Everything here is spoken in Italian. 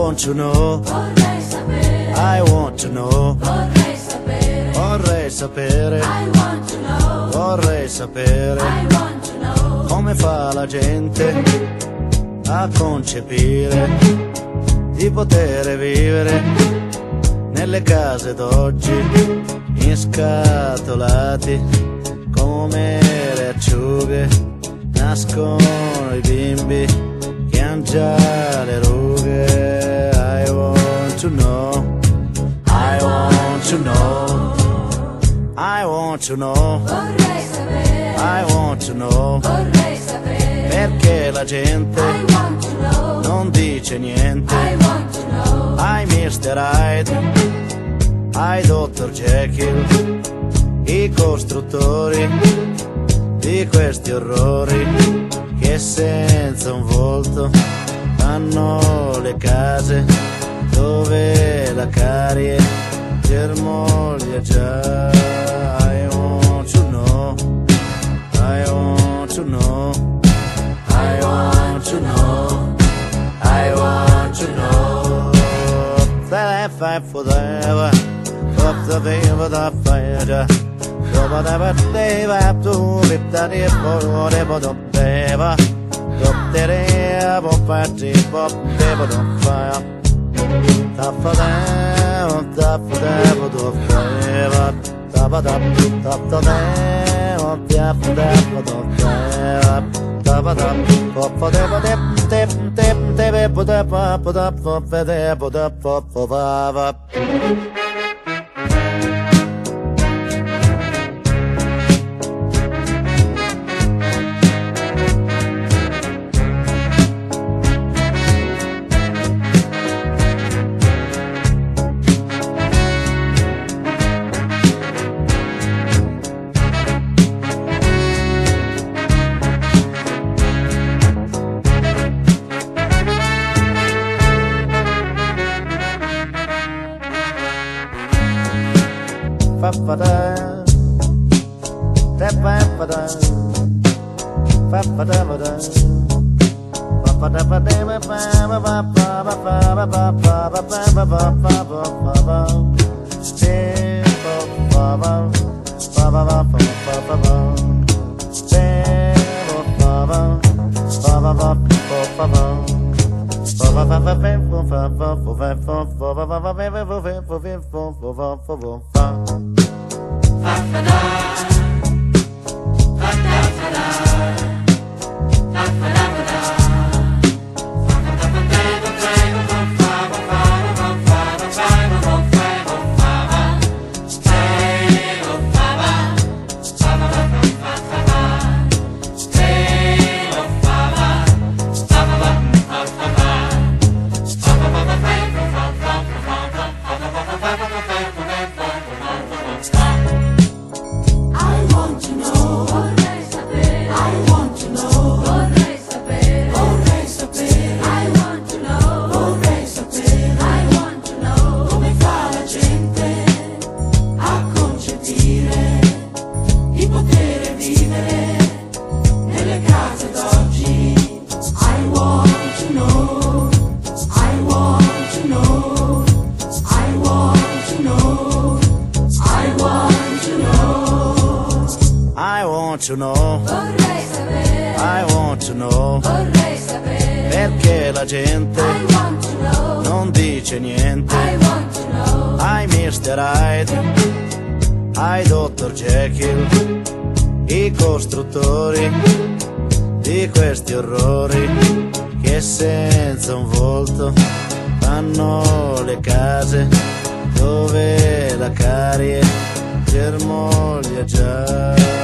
want to know. Vorrei sapere. I want to know. Vorrei sapere. Vorrei sapere. I want to know. Vorrei sapere I want to know. come fa la gente a concepire di poter vivere nelle case d'oggi inscatolati come le acciughe. Nascono i bimbi che han già le rughe. I want to know. I want to know. I want to know. Vorrei sapere. I want to know. Vorrei sapere. Perché la gente I want to know. non dice niente. I want to know. Ai Mr. Hyde, ai Dr. Jekyll, i costruttori di questi orrori che senza un volto fanno le case dove la carie germoglia già. I want to know. I want to know. I want to know. I want to know. That I forever. Up the fever, the fire. Whatever they have to live that if or whatever the favor. Up there, up at the pop, never the fire. Top for them, top for them, the flavor. Top of them, top to them, up there for them, the flavor. Top of them, pop for them, tip, tip, tip, put up, put up, put up, put up, put up. Fa-fa-da, da-fa-fa-da, fa-fa-da-fa-da, to know. Vorrei sapere. I want to know. Vorrei sapere. Perché la gente I want to know. non dice niente. I want to know. Ai Mr. Hyde, ai Dr. Jekyll, i costruttori di questi orrori che senza un volto fanno le case dove la carie germoglia già.